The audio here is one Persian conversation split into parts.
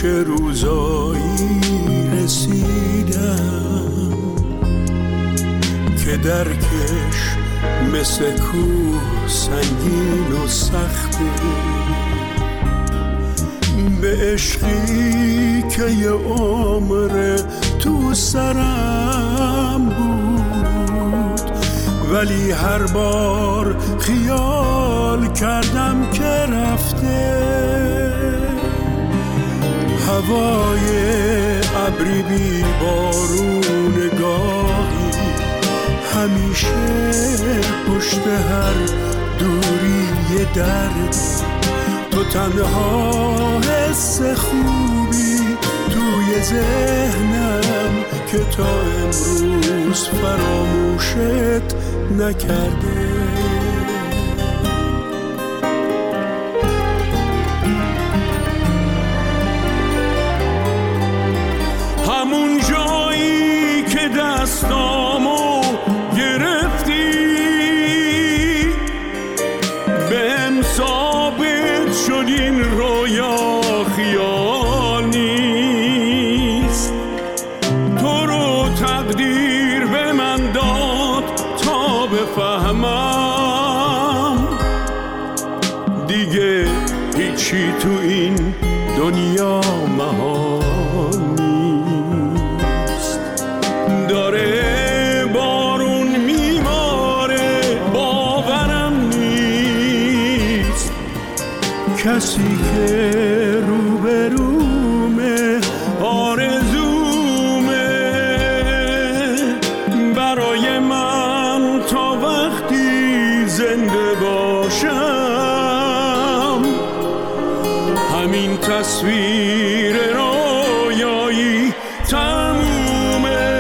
چه روزایی رسیدم که درکش مثل کوه سنگین و سخته، به عشقی که یه عمر تو سرم بود، ولی هر بار خیال کردم که رفته. هوای ابری بی بارون گاهی همیشه پشت هر دوری یه درد، تو تنها حس خوبی توی ذهنم که تا امروز فراموشت نکرده. همون جایی که دستامو گرفتی بهم ثابت شد این رویا خیال نیست. تو رو تقدیر به من داد تا بفهمم دیگه هیچی تو این دنیا محال نیست. داره بارون میباره باورم نیست، کسی که روبرومه آرزومه برای من تا وقتی زنده باشم. همین تصویر رویایی تمومه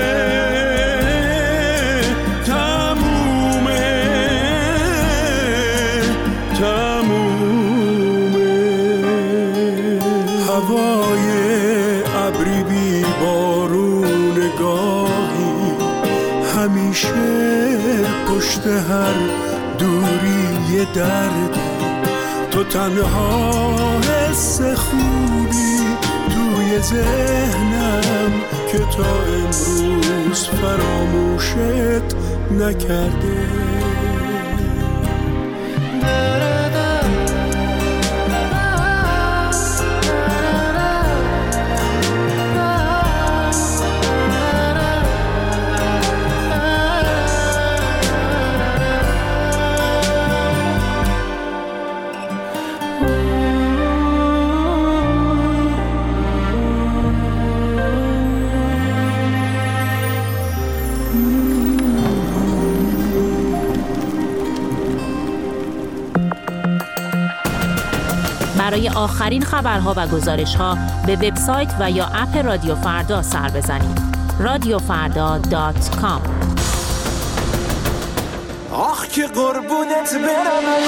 تمومه تمومه. هوای ابری بی بارون گاهی همیشه پشت هر دوری یه درد، تو تنها حس خوبی توی ذهنم که تا امروز فراموشت نکرده. برای آخرین خبرها و گزارش‌ها به وبسایت و یا اپ رادیو فردا سر بزنید. radiofarda.com. آخ که قربونت برم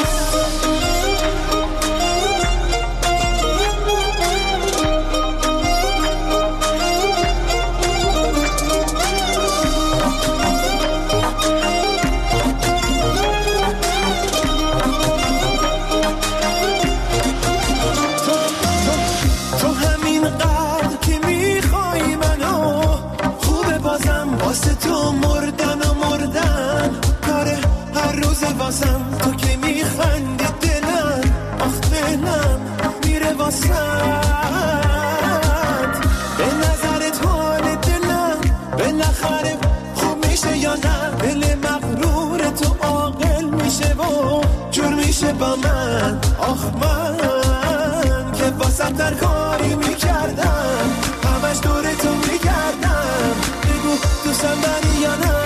تو که میخندی دلم آخ دلم میره واسد. به نظرت حال دلم بالاخره خوب میشه یا نه؟ دل مغرور تو عاقل میشه و جور میشه با من. آخ من که واسد در کاری میکردم همش دور تو میگردم، بگو دوستم داری یا نه؟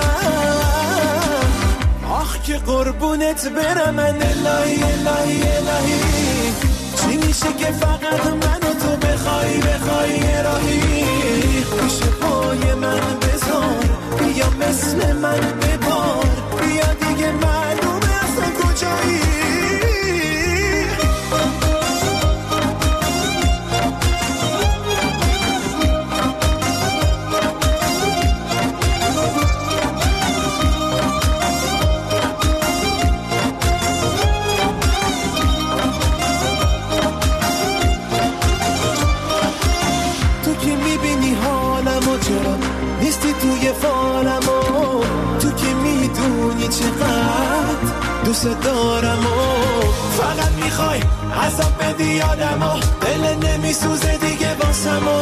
که قربونت برم من الهی الهی الهی، چی میشه که فقط من و تو بخوای راهی؟ میشه پای من بذار بیا مثل من ببار، بیا دیگه معلومه اصلا کجایی. میبینی حالمو، چرا نیستی توی فالمو، تو که میدونی چقدر دوست دارمو، فقط میخوای عذاب بدی یادمو، دل نمیسوزه دیگه واسمو،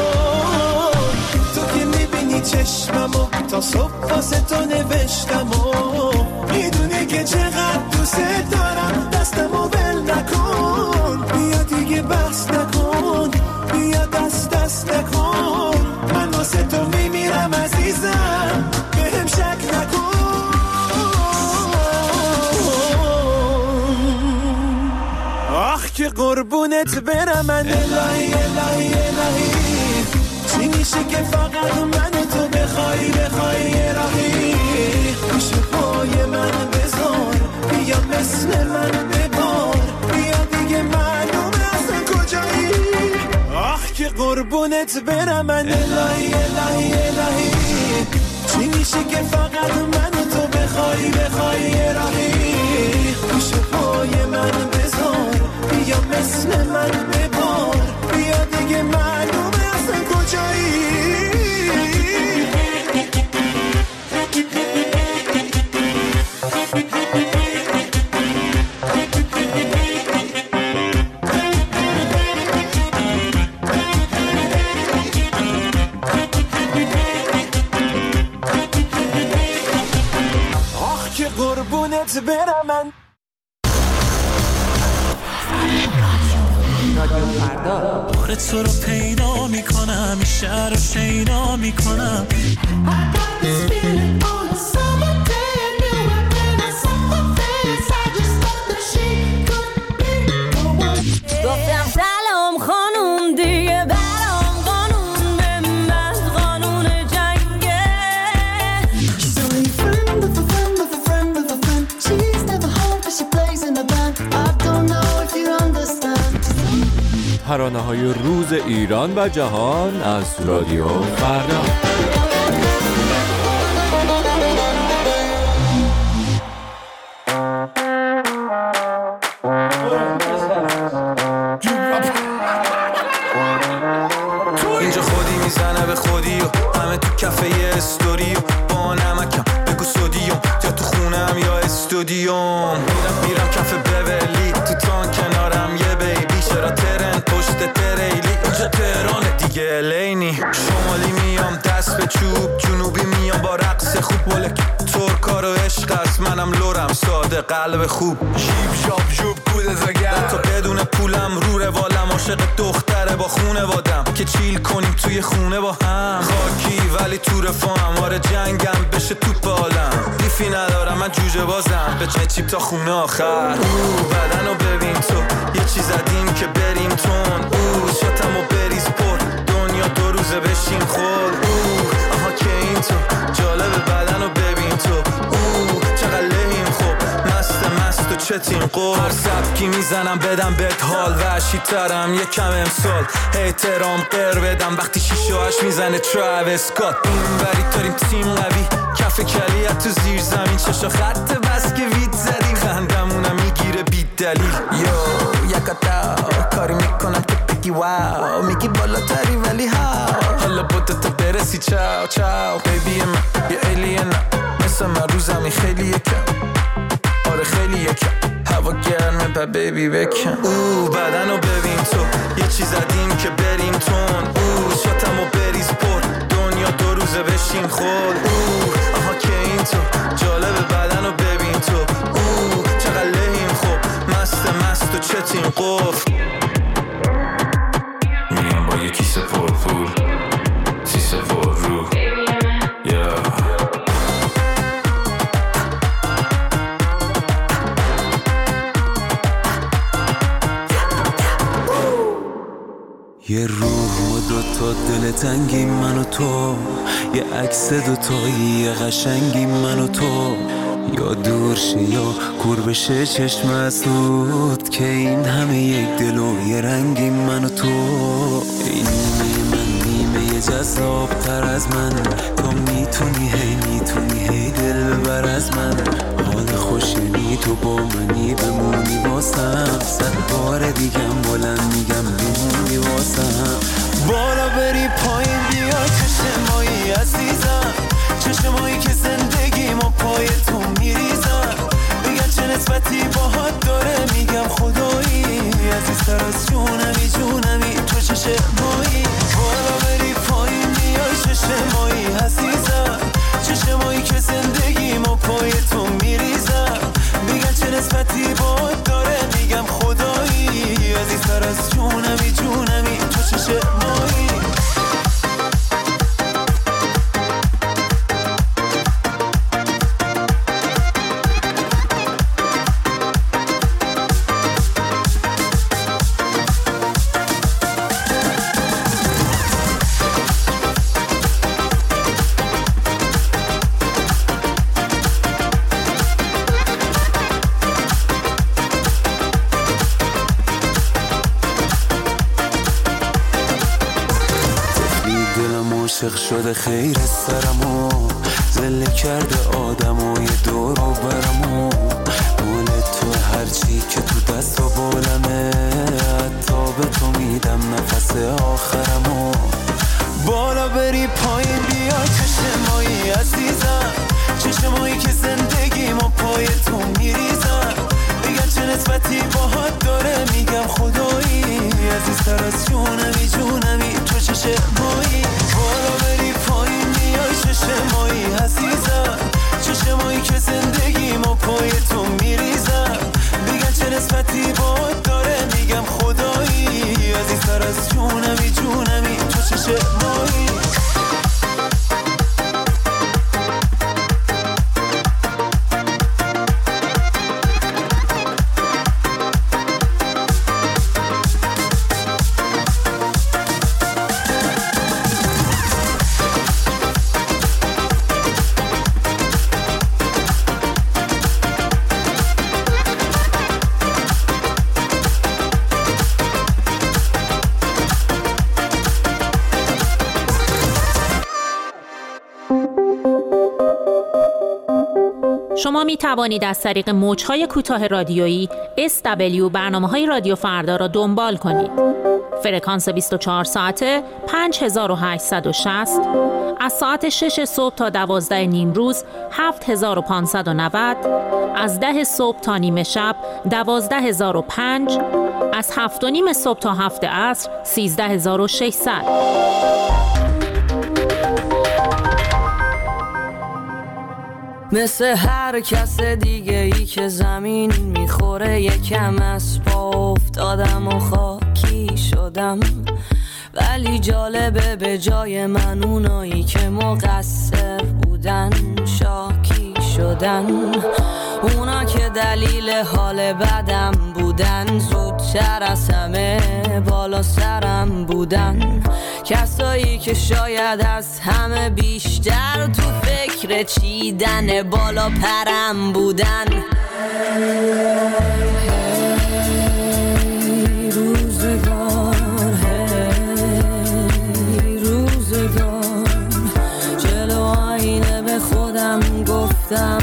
تو که میبینی چشممو، تا صبح واسه تو نوشتمو، میدونی که چقدر دوست دارم، دستمو ول نکن، بیا دیگه بس نکن، بیا دست نکن، من واسه تو میمیرم عزیزم، بهم شک نکن. آخ که قربونت برم من، الهی الهی الهی، چی میشه که فقط من تو بخوای راهی، پیش پای من بذار، بیا مثل من ببار، بیا دیگه معلومه اصلا کجایی، آخ که قربونت برم من، الهی الهی الهی، چی میشه که فقط من تو بخوای راهی، پیش پای من بذار، بیا مثل من ببار، بیا دیگه معلومه اصلا کجایی. آخ که قربونت برم من. باره تو رو پیدا میکنم، این شهر رو شیدا میکنم، گفتم سلام خانوم دیگه برام قانون به من قانون جنگه. She's only a friend of a friend of a friend of a friend. She's never home but she plays in a band. I don't know if you understand. ترانه‌های روز ایران و جهان از رادیو فردا. اینجا خودی میزنه به خودی و همه تو کفه استوری و با نمکم بگو سودیوم، یا تو خونم یا استودیوم، میرم کفه بولی تو تان کنارم یه بیبی، چرا ترن پشت تریلی، اینجا تهرانه دیگه لینی، شمالی میام دست به چوب، جنوبی میام با رقص خوب، ولک ترکا رو عشق است، منم لورم ساده قلب خوب، شیب شاب جوب کود زگر، تا بدون پولم رو روالم، عاشق دختره با خونه وادم که چیل کنیم توی خونه با هم، خاکی ولی تو رفاهم، آره جنگم بشه توپ عالم، دیفی ندارم من جوجه بازم، به چیپ تا خونه آخر، بدن رو ببین تو، یه چیز زدیم که بریم تون، شاتم و بریز پر، دنیا دو روزه بشیم خور، آها که این تو، جالب بدن رو ببین تو، چقدر لحیم خوب، مست و چتیم قول، هر سبکی میزنم بدم بهت حال، وحشی ترم یکم امسال، احترام قر بدم وقتی 6 و 8 میزنه تراویس اسکات، این وری داریم تیم قوی، کف کلیت تو زیر زمین، چشا خط بس که وید زدیم، خندمونم میگیره بی دلیل، یکتا کاری میکنم که بگی واو، میگی بالاتری ولی ها، حالا بودتا برسی چاو چاو، بیبی من یه الین، مثل من رو زمین خیلی یکم، آره خیلی یکم، هوا گرمه با بیبی بکن، بدن رو ببین تو، یه چیز زدیم که بریم تون، شاتم و بریز پر، دنیا دو روزه بشیم خور، آها که این تو، جالب بدن رو ببین تو، چقدر لحیم خوب، مست و چتیم قفل، میام با یه کیسه پر پول، سیسه پر رو، یه روح و دوتا دل تنگی من و تو، یه عکس دوتایی یه قشنگی من و تو، یا دور شه یا کور بشه چشم اسود، که این همه یک دل و یه رنگی من و تو، این نیمه من نیمه یه جذاب تر از من، تو میتونی هی دل ببر از من، حال خوشی تو با منی بمونی واسم، 100 بار دیگم بلند میگم بمونی واسم، بالا بری پایین دلم عاشق شده خیر سرمو زله کرده آدم و یه دور و برمو مال تو هرچی که تو دست و بالمه حتی به تو میدم نفس آخرمو بالا بری پایین بیای چشمایی عزیزم چشمایی که زندگیمو پای تو میریزم بگن چه نسبتی باهات داره میگم خدایی عزیزتر از جونمی جونمی تو چشمایی بالا بری پایین بیای چشمایی عزیزم چشمایی که زندگیمو پای تو میریزم بگن چه نسبتی باهات داره میگم خدایی عزیزتر از جونمی جونمی تو چشمایی شما می توانید از طریق موج‌های کوتاه رادیویی SW برنامه‌های رادیو فردا را دنبال کنید. فرکانس 24 ساعته 5860 از ساعت 6 صبح تا 12 نیم روز 7590 از 10 صبح تا نیمه شب 12005 از 7 و نیم صبح تا 7 عصر 13600. مثل هر کس دیگه ای که زمین میخوره یکم از پا افتادم و خاکی شدم ولی جالبه به جای من اونایی که مقصر بودن شاکی شدن اونا که دلیل حال بدم بودن زودتر از همه بالا سرم بودن کسایی که شاید از همه بیشتر تو فکر چیدن بالا پرم بودن روزگار جلو آینه به خودم گفتم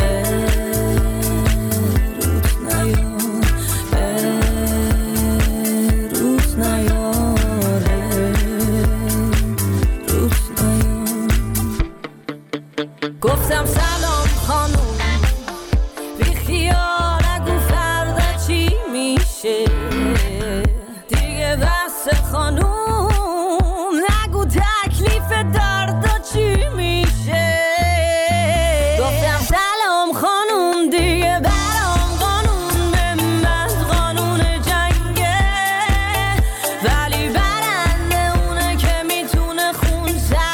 گفتم سلام خانوم بی خیال نگو فردا چی میشه دیگه بس خانوم نگو تکلیف دردا چی میشه گفتم سلام خانوم دیگه برام قانون به من قانون جنگه ولی برنده اونه که میتونه خون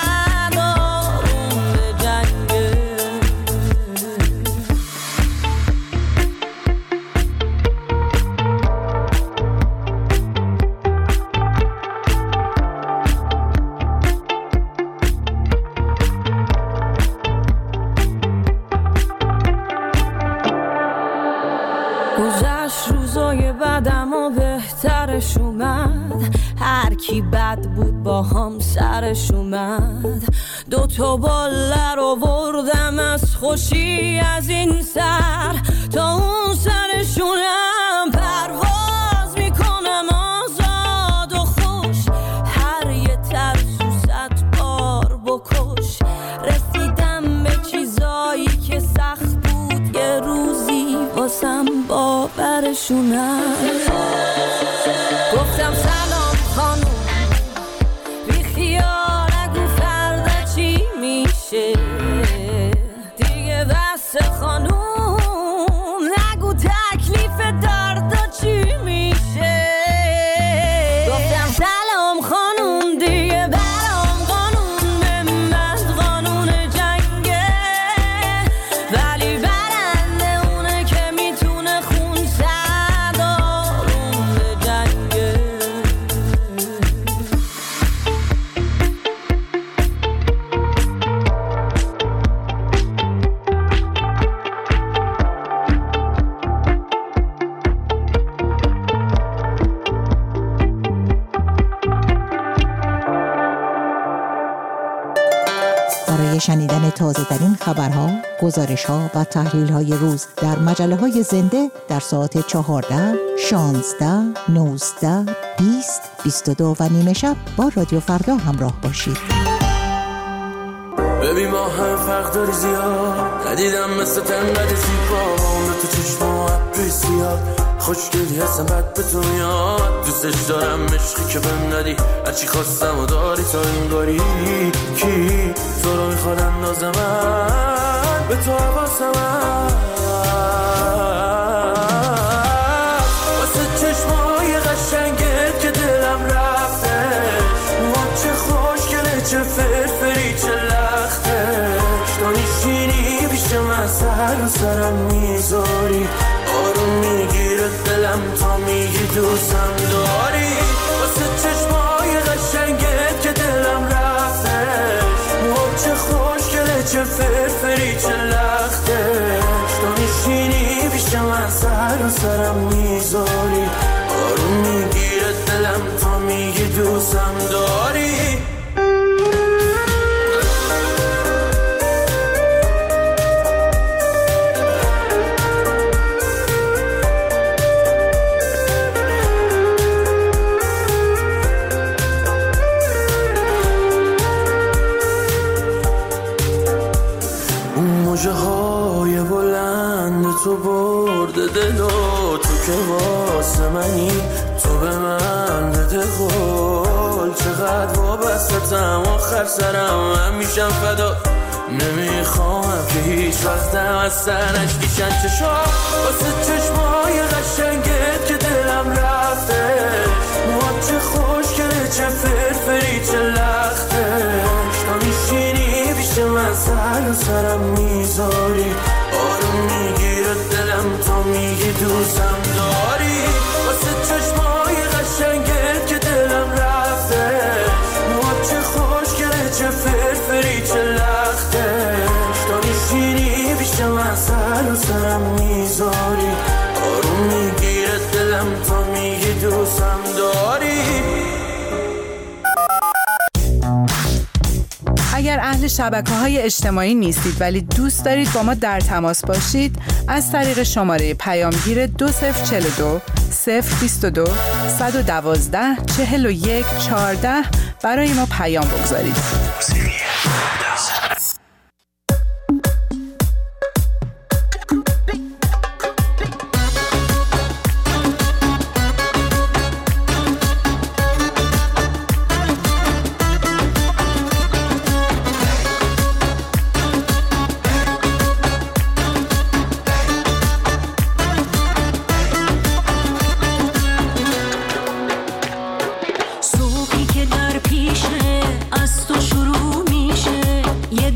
گذشت روزای بعدم و بهترش اومد هر کی بد بود با هم سرش اومد 2 باله رو بردم از خوشی از این سر تا اون سرشونم پرواز میکنم آزاد و خوش هر یه ترسو 100 بار بکش رسیدم به چیزایی که سخت بود یه روزی واسم باورشونم گفتم سلام خانوم بی خیال نگو فردا چی میشه دیگه بس خانوم نگو تکلیف دردا چی میشه گفتم سلام خانوم دیگه برام قانون به من قانون جنگه ولی برنده اونه که میتونه خون صدا برای شنیدن تازه‌ترین خبرها، گزارش‌ها و تحلیل‌های روز در مجله‌های زنده در ساعت 14, 16, 19, 20, 22 و نیمه شب با رادیو فردا همراه باشید. ببین ما هم فرق داری زیاد، ندیدم مثل تنقد زیبا، عمر تو چشما ابری سیاد، خوشگلی هستم بد به تو میاد، دوستش دارم عشقی که بهم ندی، هرچی خواستم و داری تا این قاری، کی تو رو میخواد اندازه من به تو حواسم واسه چشمای قشنگت که دلم رفته، چه خوشگله چه فرفری چه لختش، تو نشینی پیش من سر و سرم میذاری، آروم میگیره دلم تا میگی دوستم داری، واسه چشمای قشنگت که دلم رفتش، چه خوشگله چه فرفری چه لختش، تو نشینی پیش من سر و سرم میذاری، آروم میگیره دلم تا میگی دوستم داری. موجه های بلند تو برده دلو، تو که واسه منی تو به من بده قول، چقدر وابستم آخر سرم من میشم فدا، نمیخوام که هیچ وقتم از سرش کشن چشم، واسه چشمای قشنگت که دلم رفته، چه خوشگله چه فرفری چه لختش، تو میشینی پیش من سر و سرم میذاری، آروم میگیره دلم تا میگی دوستم داری، واسه چشمای قشنگت که دلم رفته، چه خوشگله چه فرفری چه لختش، تو میشینی پیش من سر و سرم میذاری، آروم میگیره دلم تا میگی دوستم داری. اگر اهل شبکه‌های اجتماعی نیستید ولی دوست دارید با ما در تماس باشید، از طریق شماره پیامگیر 2042 022 112 41 14 برای ما پیام بگذارید. صبحی که در پیشه از تو شروع میشه، یه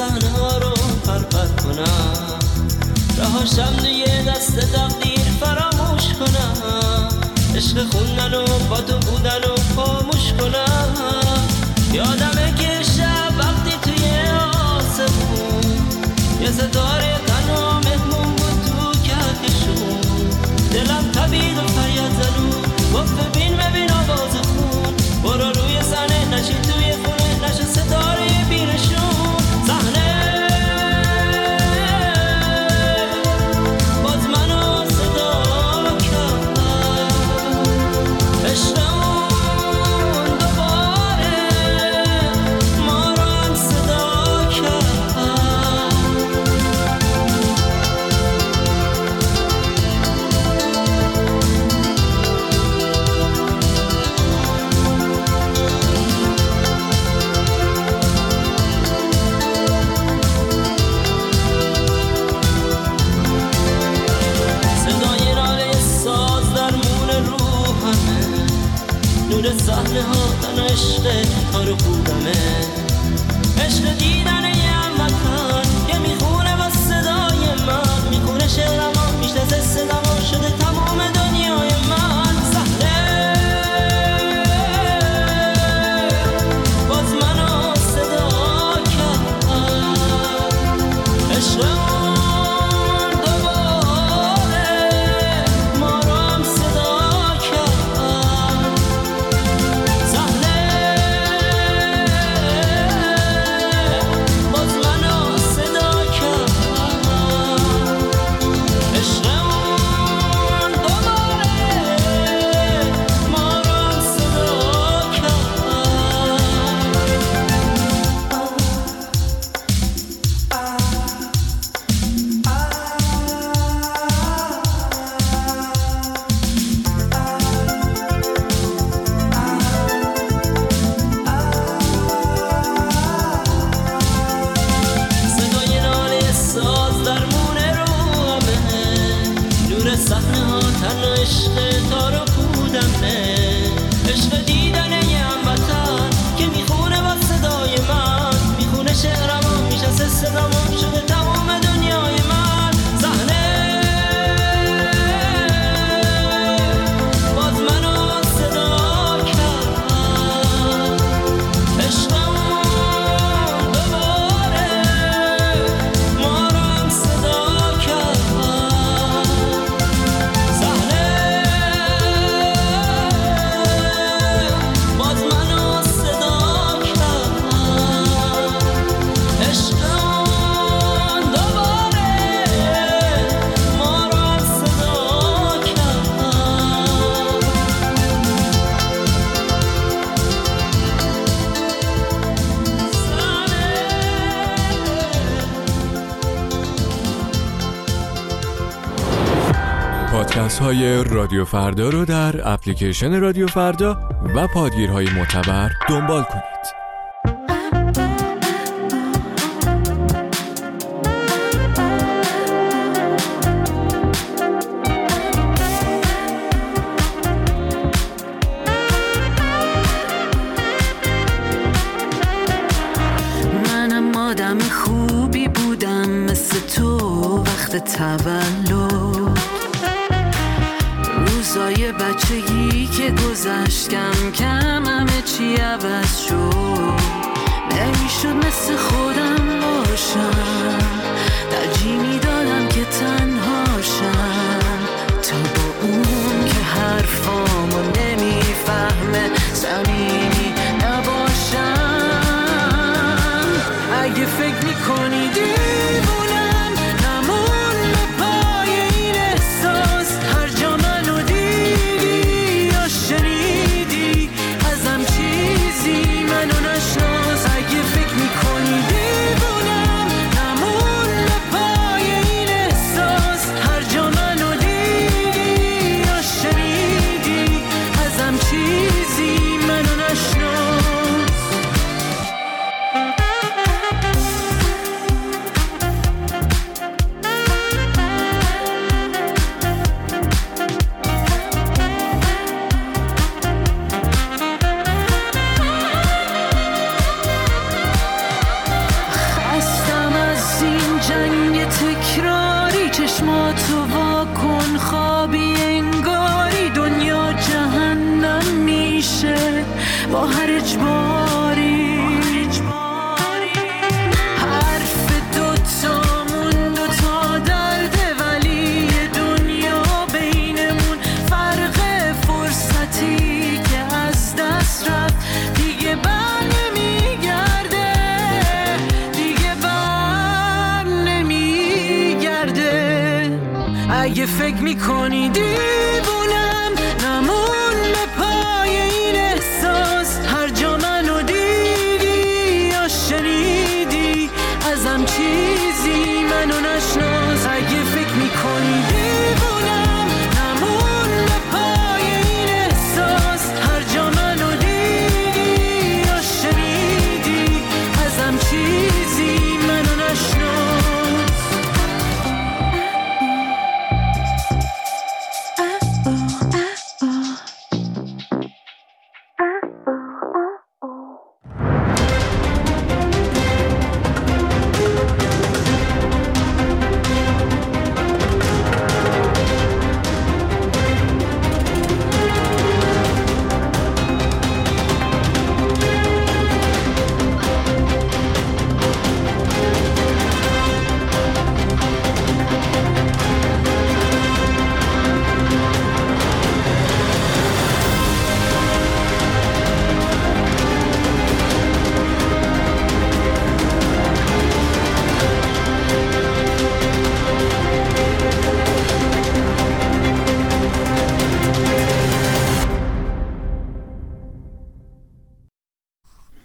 صحنه ها رو پرپر کنم، رهاشم دیگه دست تقدیر فراموش کنم، عشق خوندن و با تو بودن و خاموش کنم. یادمه که شب وقتی توی آسمون یه ستاره تنها مهمون بود تو کهکشون، دلم تبید و فریاد زنون گفت ببین آواز خون، برو روی صحنه نشی توی خونه نشه ستاره بیرشون. صحنه باز منو صدا کرد، عشقمون دوباره ما رو هم صدا کرد. نور صحنه ها تن عشق کار خوبمه، عشق دیدن یه هموطن که میخونه با صدای من، میخونه شعرم میشناسه صدامو شده تمام دنیای من. صحنه باز منو صدا کرد، عشقمون دوباره ما رو هم صدا کرد. صحنه ها تن عشق تارو کودمه، عشق دیدن یه هموطن که میخونه با صدای من، میخونه شعرم میشناسه صدامو شده تمام دنیای من. صحنه باز منو صدا کرد، عشقمون دوباره ما رو هم صدا کرد. پادکست های رادیو فردا رو در اپلیکیشن رادیو فردا و پادگیرهای معتبر دنبال کنید. منم آدم خوبی بودم مثل تو وقت تولد، روزای بچگی که گذشت کم کم همه چی عوض شد، نمیشد مثل خودم باشم، ترجیح میدادم که تنهاشم، تا با اون که حرفامو نمیفهمه صمیمی نباشم. اگه فکر میکنی دیوونم نمون به پای این احساس، هر جا منو دیدی یا شنیدی ازم چیزی منو نشناس. اگه فکر میکنی دیوونم نمون به پای این احساس، هر جا منو دیدی یا شنیدی ازم چیزی منو نشناس. با هر اجباری. حرف دوتامون دوتا درده ولی دنیا بینمون فرق فرصتی که از دست رفت دیگه بر نمیگرده، دیگه بر نمیگرده. اگه فکر میکنی